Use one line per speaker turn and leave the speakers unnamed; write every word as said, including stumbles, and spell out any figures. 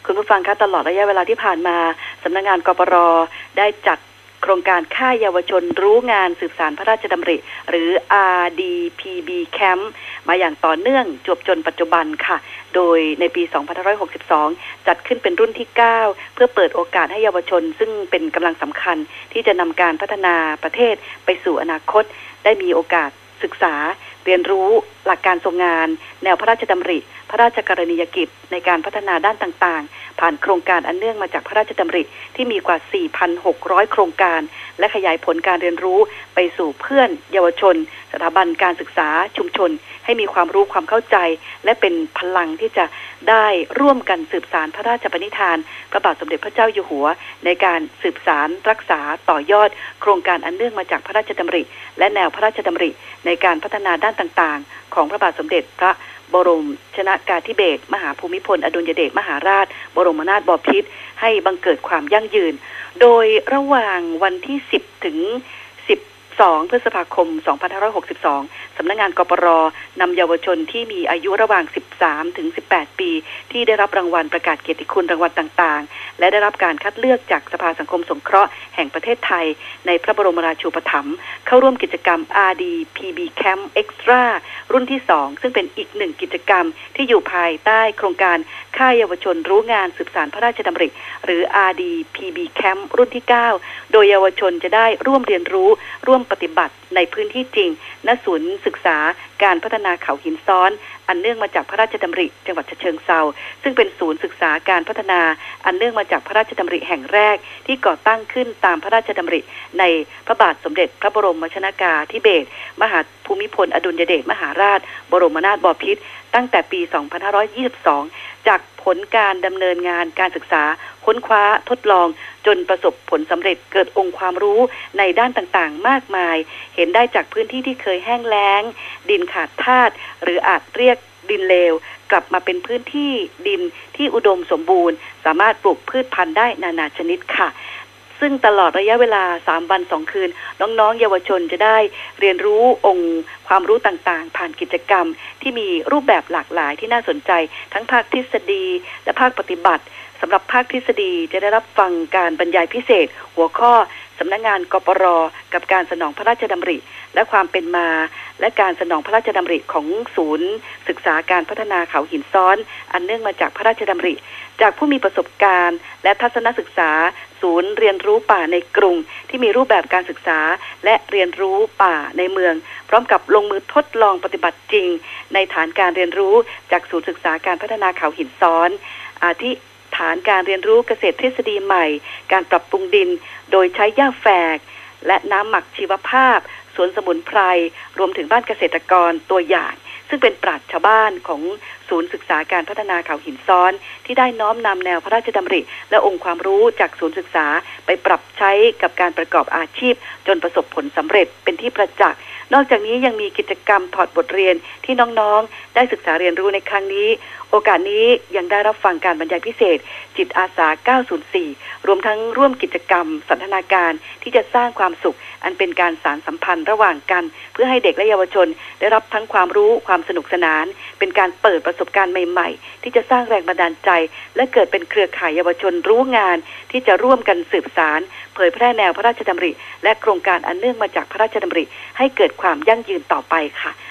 คุณผู้ฟังคะตลอดระยะเวลาที่ผ่านมาสำนักงานกปร.ได้จัดโครงการค่ายเยาวชนรู้งานสืบสานพระราชดำริหรือ อาร์ ดี พี บี Camp มาอย่างต่อเนื่องจวบจนปัจจุบันค่ะโดยในปี สองพันห้าร้อยหกสิบสอง จัดขึ้นเป็นรุ่นที่ เก้า เพื่อเปิดโอกาสให้เยาวชนซึ่งเป็นกำลังสำคัญที่จะนำการพัฒนาประเทศไปสู่อนาคตได้มีโอกาสศึกษาเรียนรู้หลักการทรงงานแนวพระราชดำริพระราชกรณียกิจในการพัฒนาด้านต่างๆผ่านโครงการอันเนื่องมาจากพระราชดำริที่มีกว่า สี่พันหกร้อย โครงการและขยายผลการเรียนรู้ไปสู่เพื่อนเยาวชนสถาบันการศึกษาชุมชนให้มีความรู้ความเข้าใจและเป็นพลังที่จะได้ร่วมกันสืบสานพระราชปณิธานพระบาทสมเด็จพระเจ้าอยู่หัวในการสืบสานรักษาต่อยอดโครงการอันเนื่องมาจากพระราชดำริและแนวพระราชดำริในการพัฒนาด้านต่างๆของพระบาทสมเด็จพระบรมชนกาธิเบศรมหาภูมิพลอดุลยเดชมหาราชบรมนาถบพิตรให้บังเกิดความยั่งยืนโดยระหว่างวันที่สิบถึงสิบสองพฤษภาคมสองพันห้าร้อยหกสิบสองสำนักงานกปร.นำเยาวชนที่มีอายุระหว่างสิบสามถึงสิบแปดปีที่ได้รับรางวัลประกาศเกียรติคุณรางวัลต่างๆและได้รับการคัดเลือกจากสภาสังคมสงเคราะห์แห่งประเทศไทยในพระบรมราชูปถัมภ์เข้าร่วมกิจกรรม อาร์ ดี พี บี Camp Extra รุ่นที่สองซึ่งเป็นอีกหนึ่งกิจกรรมที่อยู่ภายใต้โครงการค่ายเยาวชนรู้งานสืบสานพระราชดำริหรือ อาร์ ดี พี บี Camp รุ่นที่เก้าโดยเยาวชนจะได้ร่วมเรียนรู้ร่วมปฏิบัติในพื้นที่จริงณศูนย์ศึกษาการพัฒนาเขาหินซ้อนอันเนื่องมาจากพระราชดำริจังหวัดฉะเชิงเทราซึ่งเป็นศูนย์ศึกษาการพัฒนาอันเนื่องมาจากพระราชดำริแห่งแรกที่ก่อตั้งขึ้นตามพระราชดำริในพระบาทสมเด็จพระบรมชนกาธิเบศรมหาภูมิพลอดุลยเดชมหาราชบรมนาถบพิตรตั้งแต่ปี สองพันห้าร้อยยี่สิบสอง จากผลการดำเนินงานการศึกษาค้นคว้าทดลองจนประสบผลสำเร็จเกิดองค์ความรู้ในด้านต่างๆมากมายเห็นได้จากพื้นที่ที่เคยแห้งแล้งดินขาดธาตุหรืออาจเรียกดินเลวกลับมาเป็นพื้นที่ดินที่อุดมสมบูรณ์สามารถปลูกพืชพันธุ์ได้นานาชนิดค่ะซึ่งตลอดระยะเวลาสามวันสองคืนน้องๆเยาวชนจะได้เรียนรู้องค์ความรู้ต่างๆผ่านกิจกรรมที่มีรูปแบบหลากหลายที่น่าสนใจทั้งภาคทฤษฎีและภาคปฏิบัติสำหรับภาคทฤษฎีจะได้รับฟังการบรรยายพิเศษหัวข้อสำนักงานกปร.กับการสนองพระราชดำริและความเป็นมาและการสนองพระราชดำริของศูนย์ศึกษาการพัฒนาเขาหินซ้อนอันเนื่องมาจากพระราชดำริจากผู้มีประสบการณ์และทัศนศึกษาศูนย์เรียนรู้ป่าในกรุงที่มีรูปแบบการศึกษาและเรียนรู้ป่าในเมืองพร้อมกับลงมือทดลองปฏิบัติจริงในฐานการเรียนรู้จากศูนย์ศึกษาการพัฒนาเขาหินซ้อนอาทิฐานการเรียนรู้เกษตรทฤษฎีใหม่การปรับปรุงดินโดยใช้หญ้าแฝกและน้ำหมักชีวภาพสวนสมุนไพรรวมถึงบ้านเกษตรกรตัวอย่างซึ่งเป็นปราชญ์ชาวบ้านของศูนย์ศึกษาการพัฒนาเขาหินซ้อนที่ได้น้อมนำแนวพระราชดำริและองค์ความรู้จากศูนย์ศึกษาไปปรับใช้กับการประกอบอาชีพจนประสบผลสำเร็จเป็นที่ประจักษ์นอกจากนี้ยังมีกิจกรรมถอดบทเรียนที่น้องๆได้ศึกษาเรียนรู้ในครั้งนี้โอกาสนี้ยังได้รับฟังการบรรยายพิเศษจิตอาสาเก้าศูนย์สี่รวมทั้งร่วมกิจกรรมสันทนาการที่จะสร้างความสุขอันเป็นการสานสัมพันธ์ระหว่างกันเพื่อให้เด็กและเยาวชนได้รับทั้งความรู้ความสนุกสนานเป็นการเปิดประสบการณ์ใหม่ๆที่จะสร้างแรงบันดาลใจและเกิดเป็นเครือข่ายเยาวชนรู้งานที่จะร่วมกันสืบสารเผยแพร่แนวพระราชดำริและโครงการอันเนื่องมาจากพระราชดำริให้เกิดความยั่งยืนต่อไปค่ะ